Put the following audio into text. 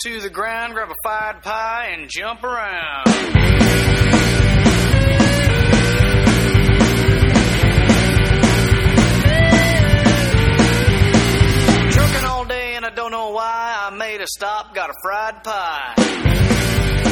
to the ground, grab a fried pie, and jump around. Trucking all day and I don't know why. I made a stop, got a fried pie.